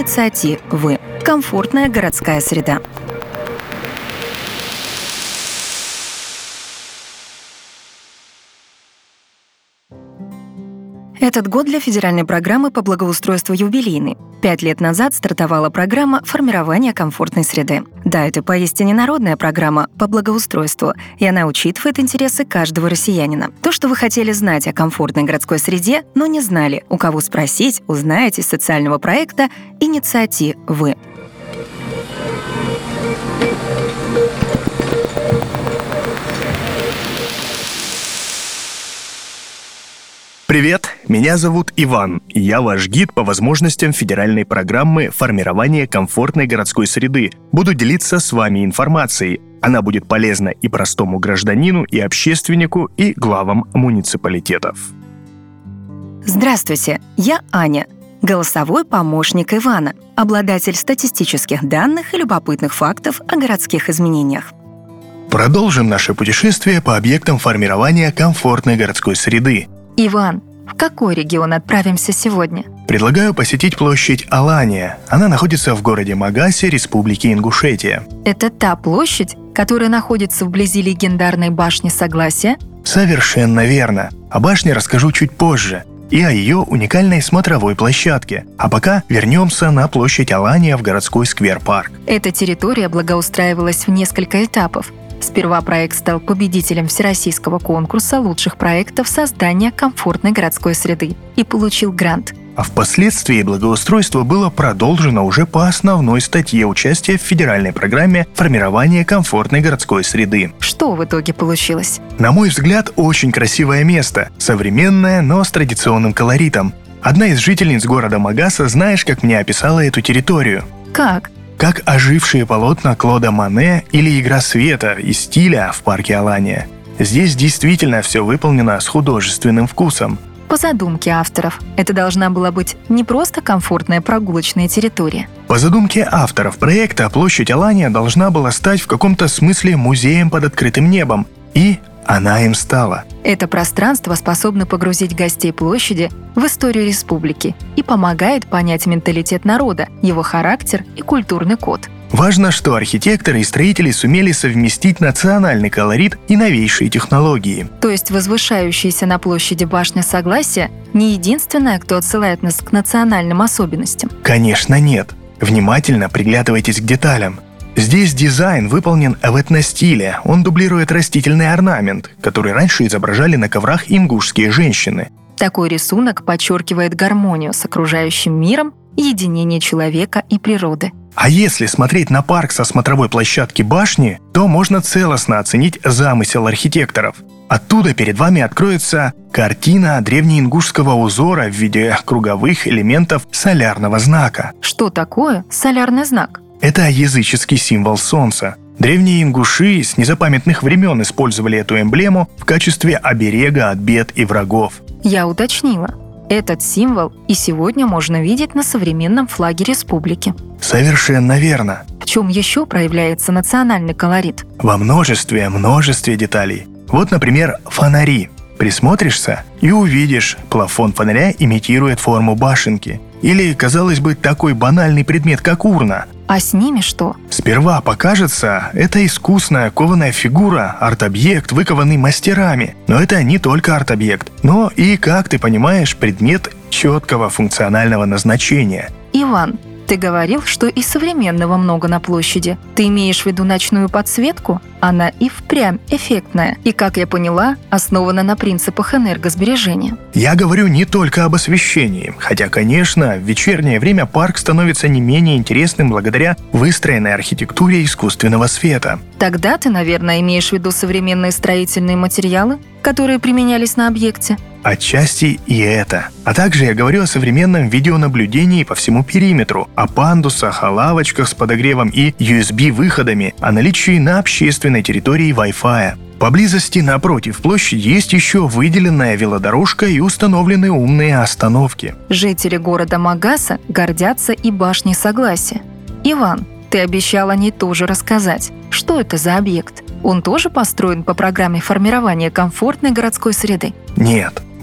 инициативы. Комфортная городская среда. Этот год для федеральной программы по благоустройству юбилейный. 5 лет назад стартовала программа формирования комфортной среды. Да, это поистине народная программа по благоустройству, и она учитывает интересы каждого россиянина. То, что вы хотели знать о комфортной городской среде, но не знали, у кого спросить, узнаете из социального проекта «Инициативы». Привет, меня зовут Иван, и я ваш гид по возможностям федеральной программы формирования комфортной городской среды. Буду делиться с вами информацией. Она будет полезна и простому гражданину, и общественнику, и главам муниципалитетов. Здравствуйте, я Аня, голосовой помощник Ивана, обладатель статистических данных и любопытных фактов о городских изменениях. Продолжим наше путешествие по объектам формирования комфортной городской среды. Иван, в какой регион отправимся сегодня? Предлагаю посетить площадь Алания. Она находится в городе Магасе, Республики Ингушетия. Это та площадь, которая находится вблизи легендарной башни Согласия? Совершенно верно. О башне расскажу чуть позже. И о ее уникальной смотровой площадке. А пока вернемся на площадь Алания в городской сквер-парк. Эта территория благоустраивалась в несколько этапов. Сперва проект стал победителем Всероссийского конкурса лучших проектов создания комфортной городской среды и получил грант. А впоследствии благоустройство было продолжено уже по основной статье участия в федеральной программе формирования комфортной городской среды. Что в итоге получилось? На мой взгляд, очень красивое место, современное, но с традиционным колоритом. Одна из жительниц города Магаса, знаешь, как мне описала эту территорию? Как? Как ожившие полотна Клода Моне или игра света и стиля в парке Алания. Здесь действительно все выполнено с художественным вкусом. По задумке авторов, это должна была быть не просто комфортная прогулочная территория. По задумке авторов проекта, площадь Алания должна была стать в каком-то смысле музеем под открытым небом. И она им стала. Это пространство способно погрузить гостей площади в историю республики и помогает понять менталитет народа, его характер и культурный код. Важно, что архитекторы и строители сумели совместить национальный колорит и новейшие технологии. То есть возвышающаяся на площади башня Согласия не единственная, кто отсылает нас к национальным особенностям? Конечно, нет. Внимательно приглядывайтесь к деталям. Здесь дизайн выполнен в этностиле, он дублирует растительный орнамент, который раньше изображали на коврах ингушские женщины. Такой рисунок подчеркивает гармонию с окружающим миром и единение человека и природы. А если смотреть на парк со смотровой площадки башни, то можно целостно оценить замысел архитекторов. Оттуда перед вами откроется картина древнеингушского узора в виде круговых элементов солярного знака. Что такое солярный знак? Это языческий символ солнца. Древние ингуши с незапамятных времен использовали эту эмблему в качестве оберега от бед и врагов. Я уточнила. Этот символ и сегодня можно видеть на современном флаге республики. Совершенно верно. В чем еще проявляется национальный колорит? Во множестве деталей. Вот, например, фонари. Присмотришься и увидишь, плафон фонаря имитирует форму башенки. Или, казалось бы, такой банальный предмет, как урна. А с ними что? Сперва покажется, это искусная кованая фигура, арт-объект, выкованный мастерами. Но это не только арт-объект, но и, как ты понимаешь, предмет четкого функционального назначения. Иван, ты говорил, что и современного много на площади. Ты имеешь в виду ночную подсветку? Она и впрямь эффектная. И, как я поняла, основана на принципах энергосбережения. Я говорю не только об освещении. Хотя, конечно, в вечернее время парк становится не менее интересным благодаря выстроенной архитектуре искусственного света. Тогда ты, наверное, имеешь в виду современные строительные материалы, которые применялись на объекте? Отчасти и это. А также я говорю о современном видеонаблюдении по всему периметру, о пандусах, о лавочках с подогревом и USB-выходами, о наличии на общественной территории Wi-Fi. Поблизости напротив площади есть еще выделенная велодорожка и установлены умные остановки. Жители города Магаса гордятся и башней Согласия. Иван, ты обещал о ней тоже рассказать. Что это за объект? Он тоже построен по программе формирования комфортной городской среды? Нет.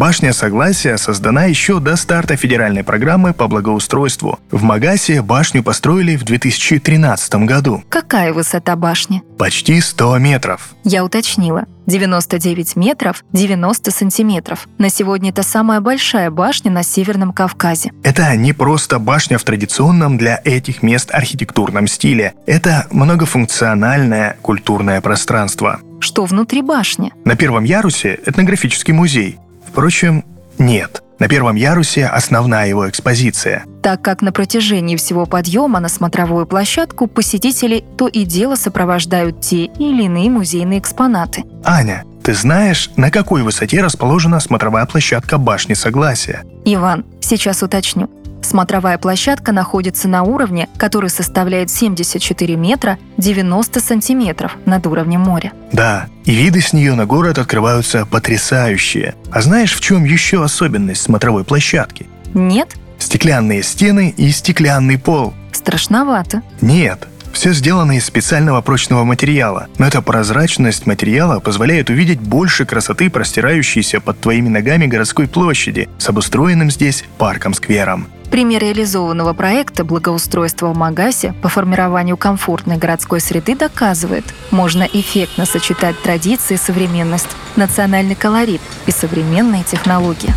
Башня Согласия создана еще до старта федеральной программы по благоустройству. В Магасе башню построили в 2013 году. Какая высота башни? Почти 100 метров. Я уточнила. 99 метров 90 сантиметров. На сегодня это самая большая башня на Северном Кавказе. Это не просто башня в традиционном для этих мест архитектурном стиле. Это многофункциональное культурное пространство. Что внутри башни? На первом ярусе этнографический музей. Впрочем, нет. На первом ярусе основная его экспозиция. Так как на протяжении всего подъема на смотровую площадку посетителей то и дело сопровождают те или иные музейные экспонаты. Аня, ты знаешь, на какой высоте расположена смотровая площадка Башни Согласия? Иван, сейчас уточню. Смотровая площадка находится на уровне, который составляет 74 метра 90 сантиметров над уровнем моря. Да, и виды с нее на город открываются потрясающие. А знаешь, в чем еще особенность смотровой площадки? Нет? Стеклянные стены и стеклянный пол. Страшновато. Нет. Все сделано из специального прочного материала, но эта прозрачность материала позволяет увидеть больше красоты, простирающейся под твоими ногами городской площади с обустроенным здесь парком-сквером. Пример реализованного проекта благоустройства в Магасе по формированию комфортной городской среды доказывает, можно эффектно сочетать традиции и современность, национальный колорит и современные технологии.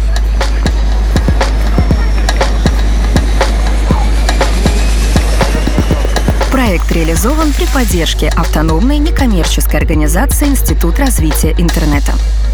Проект реализован при поддержке автономной некоммерческой организации Институт развития интернета.